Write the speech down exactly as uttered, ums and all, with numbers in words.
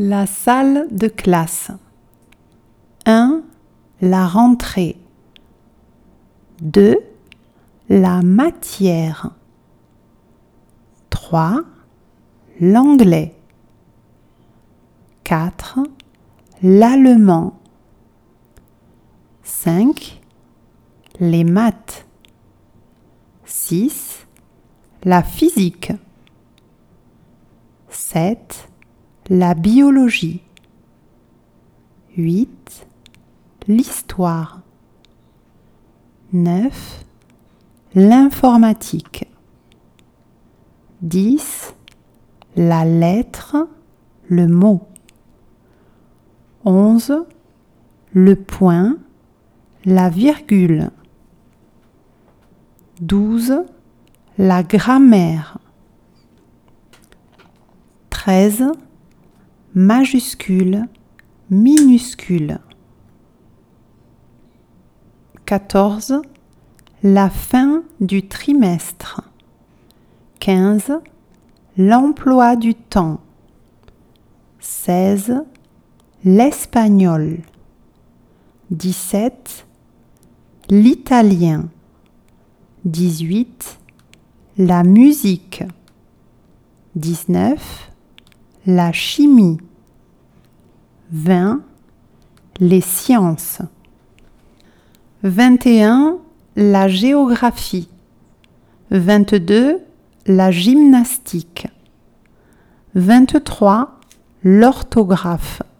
La salle de classe. un. La rentrée. deux. La matière. trois. L'anglais. quatre. L'allemand. cinq. Les maths. six. La physique. sept. La biologie. huit. L'histoire. neuf. L'informatique. dix. La lettre, le mot. onze. Le point, la virgule. douze. La grammaire. treize. Majuscule, minuscule. quatorze. La fin du trimestre. quinze. L'emploi du temps. seize. L'espagnol. dix-sept. L'italien. dix-huit. La musique. dix-neuf. La chimie. vingt. Les sciences. vingt et un. La géographie. vingt-deux. La gymnastique. vingt-trois. L'orthographe.